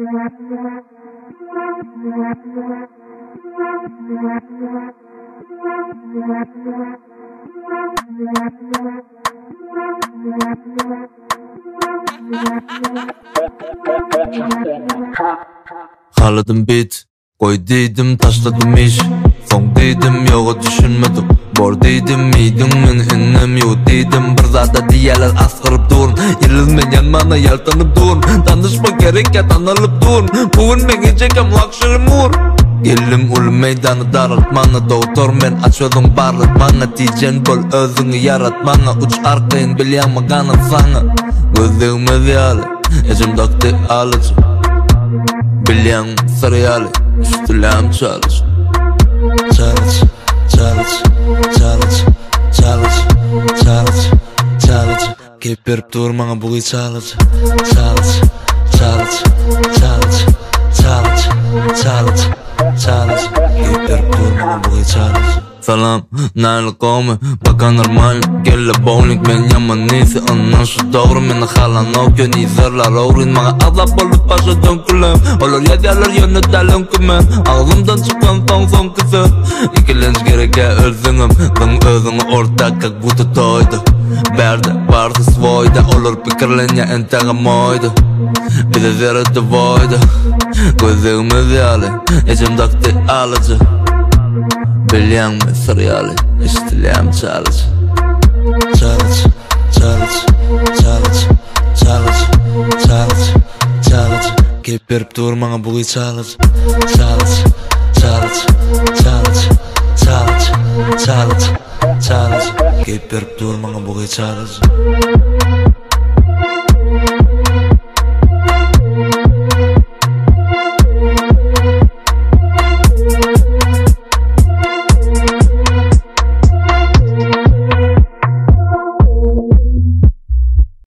Haladım bit, koy dedim taşladım iş. Son dedim yoga düşünmedim. Bor dedim miydin men ennem yok dedim. Bir zada diyeler asgırıp durun. Yılılmayan bana yaltanıp durun. Tanışma gerek ya tanılıp durun. Bugün ben geçekem luxury mur. Gelim ul meydanı daraltmana. Doktor men açıyordum barlatmana. Diyecen bol özünü yaratmana. Uç arkayın bilyan maganın sana. Gözlüğüme ziyale Ecim dokti alıcı Bilyan sarıyali Üstülem çalış Çalış, çalış, çalış, çalış, çalış, çalış Gelip verip durmana buğuy çalış Çalış, çalış, çalış, çalış, çalış, çalış Gelip verip durmana buğuy çalış Salam, nail kome, baka normal Gelle bowling, men yaman neyse Ondan şu doğru, meni halan okyo Nizerlar oğrin, mağa azap olup başa dönkülüm Olur yediyalar yönetelim kümen Ağzımdan çıkan son kısı İkilenç gereke özünüm Zın özünü ortak kak butu toydu Berde varsa svoyda Olur pikirlenya entege moydu Bize zerreti voydu Gözlüğümü ziyali Ecim dokti alıcı Bilyan mı sarıyali İstilem çalış Çalış, çalış, çalış, çalış, çalış, çalış Gelip verip durmana buğuy çalış Çalış, çalış, çalış, çalış, çalış, çalış Gelip verip durmana buğuy çalış